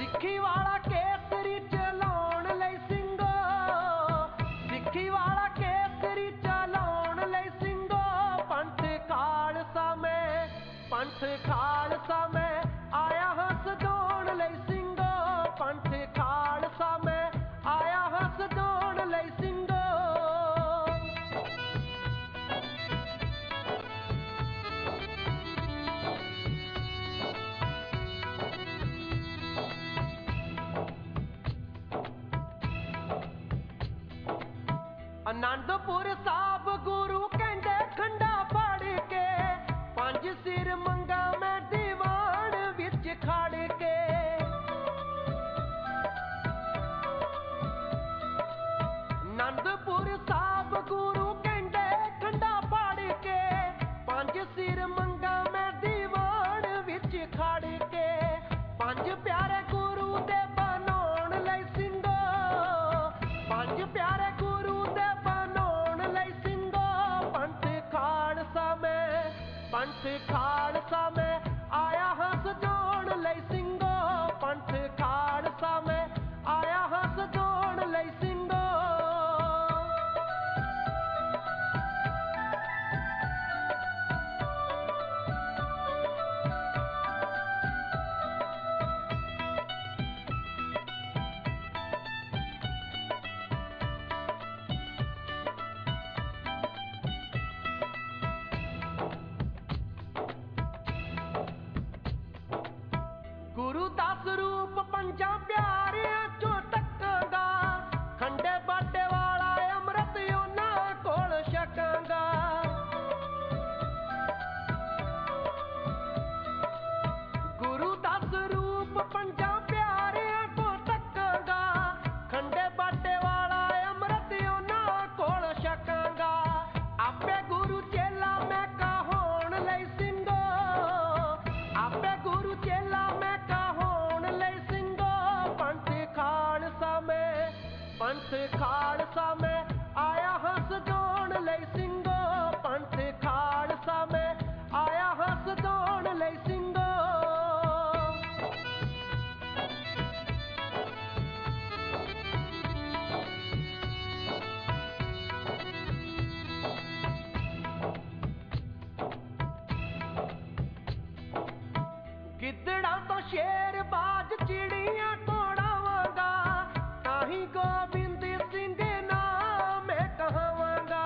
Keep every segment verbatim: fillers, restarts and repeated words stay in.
सिक्खी वाला केसरी चलाउण लई सिंघो, सिक्खी वाला केसरी चलाउण लई सिंघो, पंथ खालसा में पंथ खालसा में आया हस जोण लई सिंघो, पंथ खालसा में आया हस जोण लई सिंघो। आनंदपुर साहब गुरु कहंदे खंडा फाड़ के, पंज सिर मंगा मैं दीवान विच खड़ के। आनंदपुर साहब गुरु कहंदे खंडा फाड़ के, पंज सिर मंगा मैं दीवान विच खड़ के। पंज प्यारे गुरु दे बनाउण लई सिंघो, पंज प्यारे गुरु दे बनाउण लई सिंघो, पंथ खालसा में पंथ खालसा में आया हस जोण लई सिंघो, पंथ खालसा में आया हस जोण लई सिंघो। गुरु दस रूप पंजा प्यारियां चो टकांगा, खंडे बाटे वाला अमृत उन्हां कोल छकांगा। गुरु दस रूप पंजा प्यारियां को टकांगा, खंडे बाटे वाला अमृत उन्हां कोल छकांगा। आपे गुरु चेला मैं कहोण लई सिंघो, आपे गुरु चेला मैं खालसा में पंथ खालसा में आया हस जोण लई सिंघो, पंथ खालसा में आया हस जोण लई सिंघो। गिद्दड़ा तो शेर बाज चिड़ियां तोड़ावांगा, ताही गोबिंद सिंह नाम मैं कहावांगा।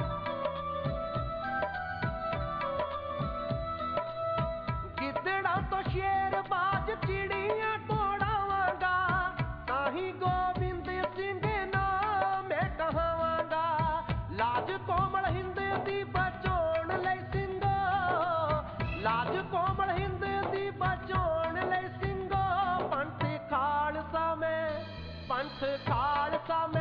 गिद्दड़ा तो शेर बाज चिड़ियां तोड़ावांगा, ताही गोबिंद सिंह नाम मैं कहावांगा। लाज कोमल हिंद दी बचाउण लई सिंघो, लाज कोमल हिंद दी बचाउण लई सिंघो, पंथ खालसा में पंथ खालसा में